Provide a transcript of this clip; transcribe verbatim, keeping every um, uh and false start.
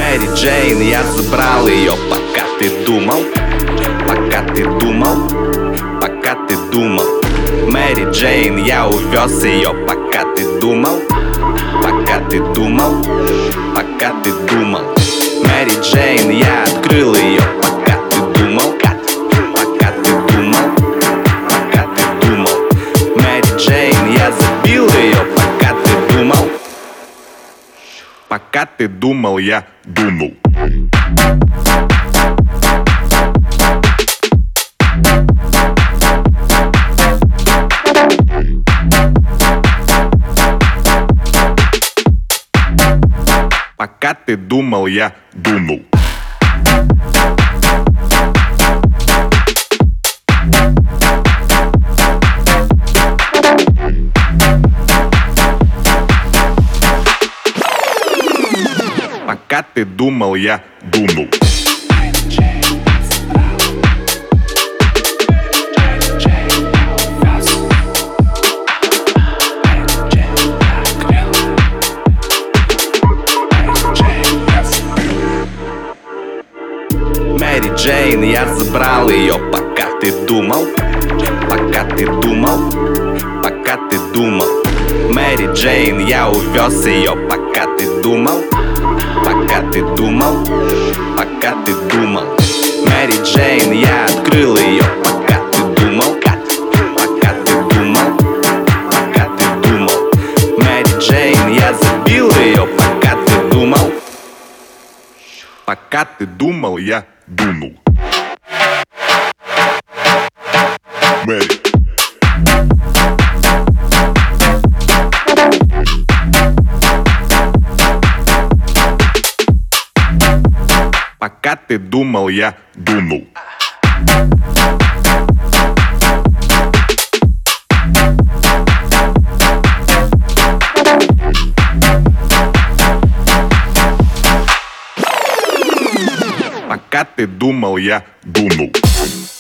Мэри Джейн, я забрал ее, пока ты думал, пока ты думал, пока ты думал. Мэри Джейн, я увез ее, пока ты думал, пока ты думал, пока ты думал. Мэри Джейн, я открыл ее, пока ты думал, пока ты думал, пока ты думал. Мэри Джейн, я забил ее, пока ты думал, пока ты думал, я думал. Пока ты думал, я думал. Пока ты думал, я думал. Мэри Джейн, я забрал ее, пока ты думал, пока ты думал, пока ты думал. Мэри Джейн, я увез ее, пока ты думал, пока ты думал, пока ты думал. Мэри Джейн, я открыл ее, пока ты думал, пока ты думал, пока ты думал. Мэри Джейн, я забил ее, пока ты думал, пока ты думал, я думал. Мэри. Пока ты думал, я думал. Пока ты думал, я думал.